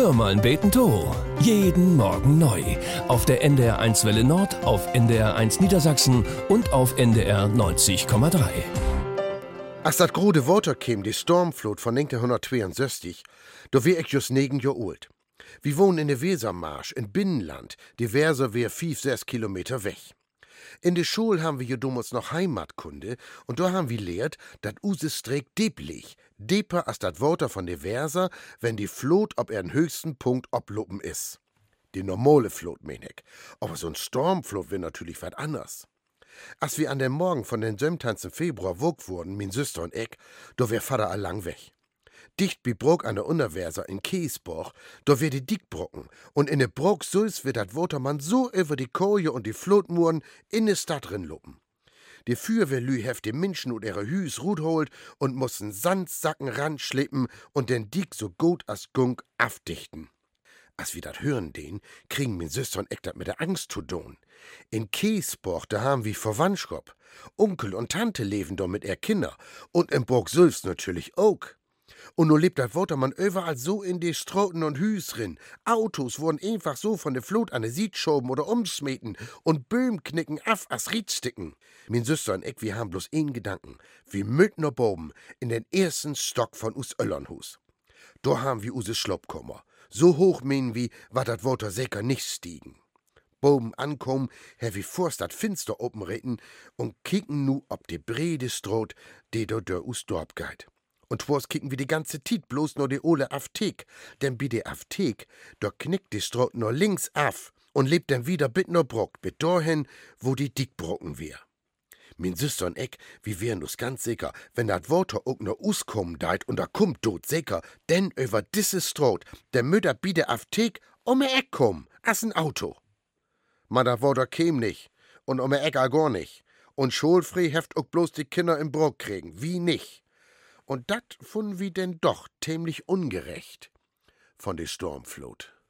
Hör mal ein Beten to. Jeden Morgen neu. Auf der NDR 1 Welle Nord, auf NDR 1 Niedersachsen und auf NDR 90,3. Als dat grode Water käm, die Stormflut von 1962, da wär ich just 9 Jahr alt. Wir wohnen in der Wesermarsch, in Binnenland, die Weser wär 5-6 Kilometer weg. In der Schule haben wir damals noch Heimatkunde und da haben wir lehrt, dat use Streek deep liegt. Deeper als dat Water von der Weser, wenn die Flut ob ihren höchsten Punkt oblopen is. Die normale Flut, mein ich. Aber so ein Stormflut wär natürlich wat anders. Als wir an dem Morgen von den 17. Februar wog wurden, min Süster und ich, da wär Vater allang weg. Dicht bi Bruck an der Unterweser in Kiesbach, da wär die Dickbrocken. Und in de Bruck so's wird dat Watermann so über die Koje und die Flotmuren in de Stadt rinluppen. Die Feuerwehrlü heft die Menschen und ihre Hüs Rut holt und mussen Sandsacken ranschleppen und den Dick so gut as Gunk afdichten. Als wir dat hören den, kriegen min Süster und ich dat mit der Angst zu tun. In Kiesbach, da haben wir Verwandtschaft. Onkel und Tante leben da mit ihr Kinder. Und in Burg Sülz natürlich auch. Und nur lebt dat Watermann überall so in die Stroten und Hüs rin. Autos wurden einfach so von der Flut an de Sied schoben oder umsmeten und Böhm knicken af as Riedsticken. Min Süster und ich, wir haben bloß einen Gedanken. Wir mütten noch oben in den ersten Stock von us Öllernhus. Da haben wir use Schloppkommer. So hoch meinen wir, war dat Water sicher nicht stiegen. Boben ankommen, hab wir vorst dat Finster openreten und kicken nu ob die brede Stroot, die do der us Dorp geht. Und twas kicken wir die ganze Tiet bloß nur die ole Afthek, denn bi de Afthek, da knickt die Stroot nur links af und lebt dann wieder bit nur Brock, bit dorhin, wo die Dickbrocken wär. Min Süster und ich, wir wären uns ganz sicher, wenn dat Water auch nur uskommen deit und da kommt dort sicher, denn über disse Stroot, der Mütter bi de Afthek Eck komm, as ein Auto. Ma dat Water käm nicht und Eck all gar nicht. Und schulfrei heft auch bloß die Kinder im Brock kriegen, wie nicht. Und dat funden wir denn doch ziemlich ungerecht von der Stormflut.